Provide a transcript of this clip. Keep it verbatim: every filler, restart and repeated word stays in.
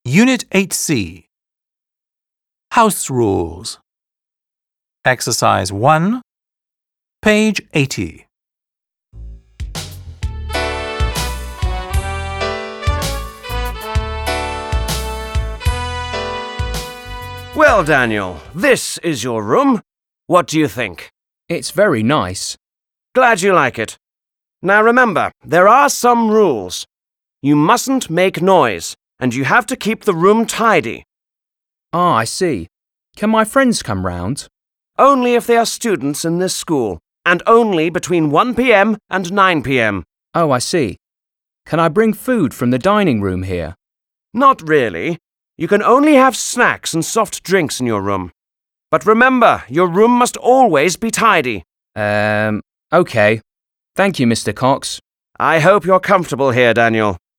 Unit eight C. House Rules. Exercise one, page eighty. Well, Daniel, this is your room. What do you think? It's very nice. Glad you like it. Now remember, there are some rules. You mustn't make noise, and you have to keep the room tidy. Ah, I see. Can my friends come round? Only if they are students in this school, and only between one p m and nine p m Oh, I see. Can I bring food from the dining room here? Not really. You can only have snacks and soft drinks in your room. But remember, your room must always be tidy. Um, okay. Thank you, Mister Cox. I hope you're comfortable here, Daniel.